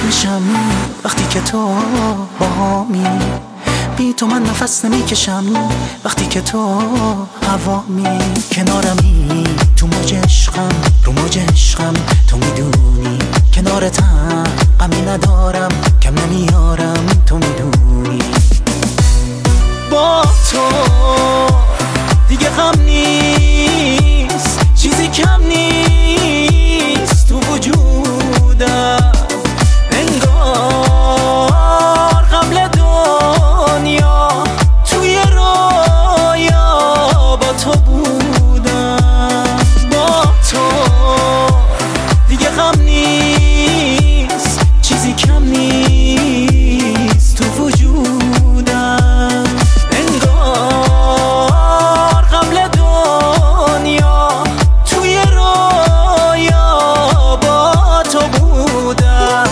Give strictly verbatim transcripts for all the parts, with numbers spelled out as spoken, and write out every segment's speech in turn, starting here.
میشم وقتی که تو باهامی، بی تو من نفس نمیکشم وقتی که تو هوامی. کنارمی تو موج عشقم، رو موج عشقم تو میدونی، کنارتم غمی ندارم، کم نمیارم تو میدونی. با تو دیگه غم نیست، چیزی کم نیست تو وجودم، انگار قبل دنیا توی رویا با تو بودم. با تو دیگه غم نیست، چیزی کم نیست تو وجودم، انگار قبل دنیا توی رویا با تو بودم.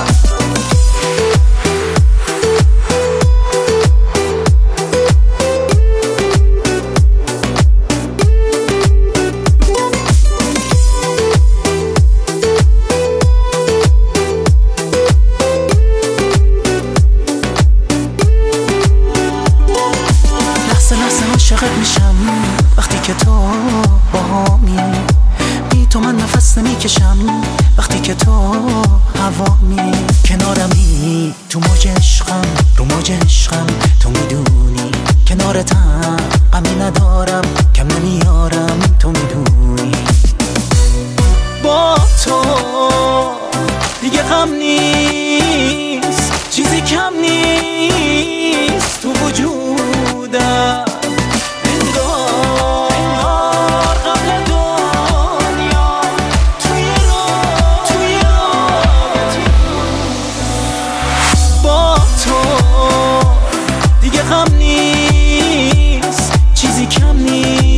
عاشقت میشم وقتی که تو باهامی، بی تو من نفس نمیکشم وقتی که تو هوامی. کنارمی تو موج عشقم، رو موج عشقم تو میدونی، کنارتم غمی ندارم، کم نمیارم تو میدونی. با تو دیگه غم نیست، چیزی کم نیست تو وجودم، غم نیست، چیزی کم نیست.